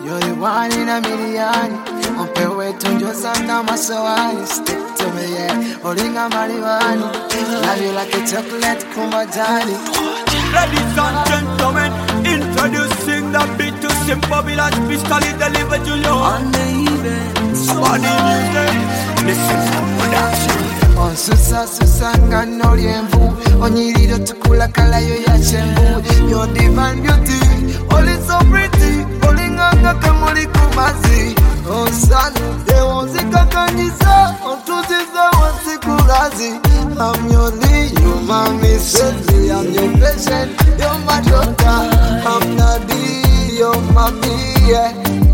You're the one in a million. On peut wait on just under my soul. Stick to me, yeah. Holding a marijuana. Love you like a chocolate, kumajani. Ladies and gentlemen, introducing the beat to Simple Village Pistoli delivered to you on the event. Somebody music, listen to production. On susa ngano onyiriro tukula kala yo ya chembu. Your divine beauty, all is so pretty. Olinganga kamuli kumazi. Oh son, they won't see kakanyisa. On tuziza wansikulazi. I'm your lead, you mommy sweetie. I'm your patient, you're my doctor. I'm Nadi, you're mommy, yeah.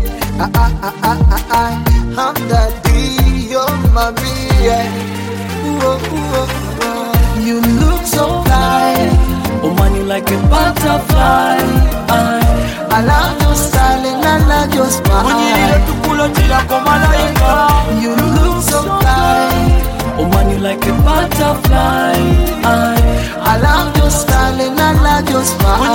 I'm Daddy, you're mommy, yeah. You look so fly, oh man, you like a butterfly. I love your style and I love your smile. You look so fly, oh man, you like a butterfly. I love your style and I love your smile.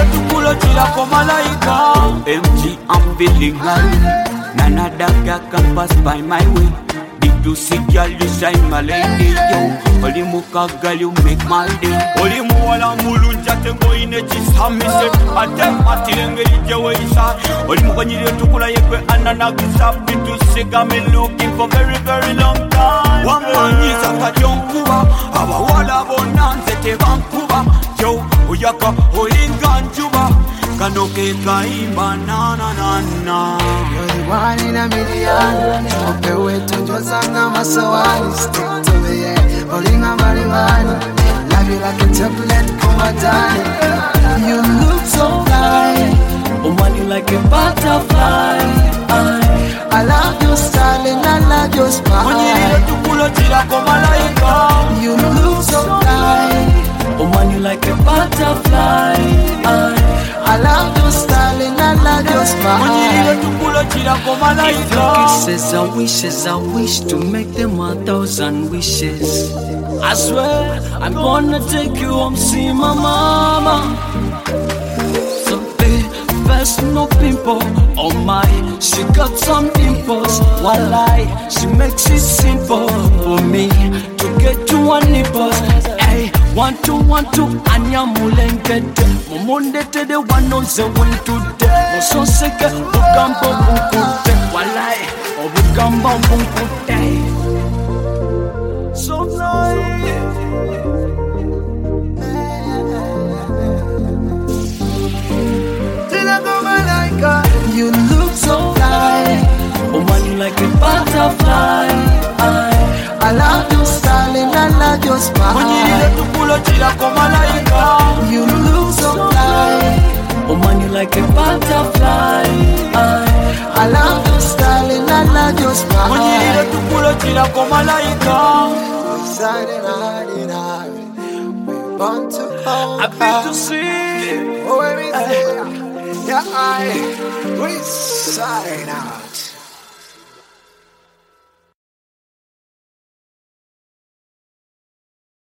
MG, I'm feeling high. Nana Daga can pass by my way. To see girl, you shine my lady, yo. Oli muka girl, you make my day. Oli muwala mulunja tengo inechi samise. Ate matilenge ijewe isa. Oli muka nyiri tukula yekwe anana kusapi. To see me looking for very, very long time. Wamanyiza kajonkuba. Awa wala bonanze te Vancouver. Yo, uyaka olinganjuba. Kanoke kaimba na na na na. You're the one in a million. Okay, wait to just under my soul. Stick to me, yeah. Holding a marijuana. Love you like a chocolate, kumajani. You look so fly, oh man, you like a butterfly. I love your style and I love your smile. You look so fly, oh man, you like a butterfly. I love your style and I love your smile. If your kisses are wishes, I wish to make them 1,000 wishes. I swear, I'm gonna take you home, see my mama. So first no pimple on my, she got some dimples. One lie, she makes it simple for me to get to one nipples. Hey, want to, anya mulengete. Momonde te de one on the way to de. Moso seke, bukambo bunkute. Walai, o bukambo bunkute. So nice. You look so fly, oh man, you like a butterfly. I love your style and I love your smile. You look so fly, oh man, you like a butterfly. I love your style and I love your smile. We want to hold Happy to see. oh, everything. Yeah, we sign out.